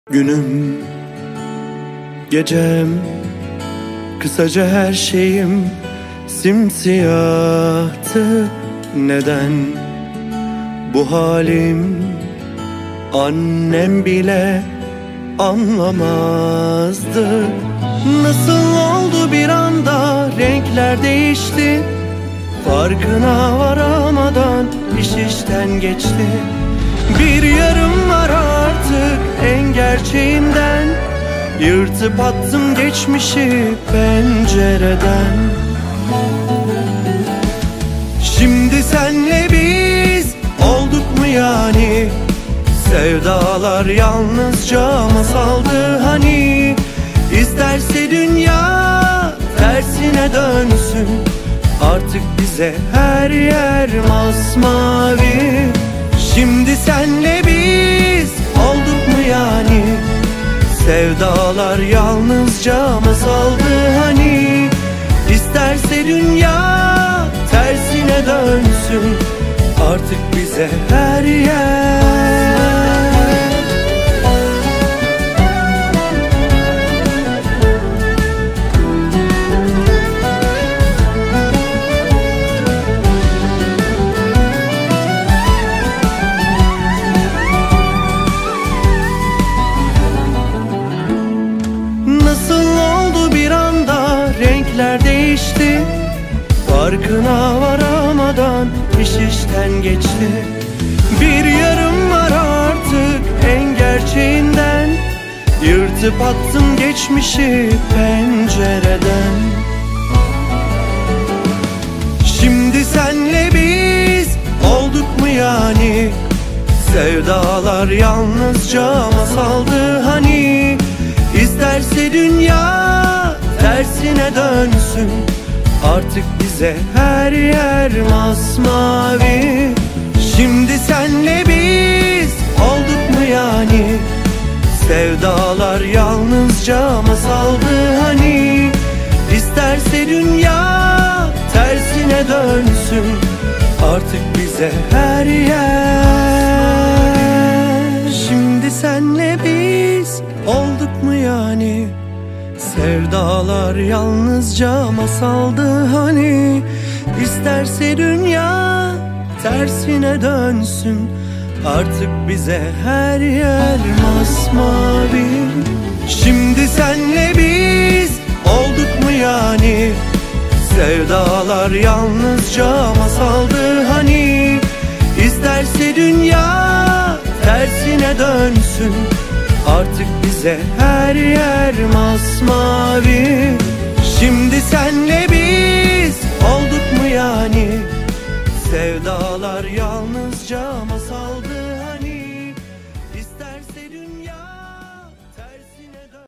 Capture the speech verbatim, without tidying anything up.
Günüm, gecem, kısaca her şeyim simsiyahtı. Neden bu halim annem bile anlamazdı. Nasıl oldu bir anda renkler değişti, farkına varamadan iş işten geçti. Bir yarım var artık en gerçeğinden, yırtıp attım geçmişi pencereden. Şimdi senle biz olduk mu yani? Sevdalar yalnızca masaldı hani. İsterse dünya tersine dönsün, artık bize her yer masmavi. Şimdi senle biz olduk mu yani? Sevdalar yalnızca masaldı hani. İsterse dünya tersine dönsün, artık bize her yer. Nasıl oldu bir anda renkler değişti, farkına varamadan iş işten geçti. Bir yarım var artık en gerçeğinden, yırtıp attım geçmişi pencereden. Şimdi senle biz olduk mu yani? Sevdalar yalnızca masaldı hani. İsterse dünya tersine dönsün, artık bize her yer masmavi. Şimdi senle biz olduk mu yani? Sevdalar yalnızca masaldı hani. İsterse dünya tersine dönsün, artık bize her yer. Şimdi senle biz olduk mu yani? Sevdalar yalnızca masaldı hani. İsterse dünya tersine dönsün, artık bize her yer masmavi. Şimdi senle biz olduk mu yani? Sevdalar yalnızca masaldı hani. İsterse dünya tersine dönsün, artık bize her yer masmavi. Şimdi senle biz olduk mu yani? Sevda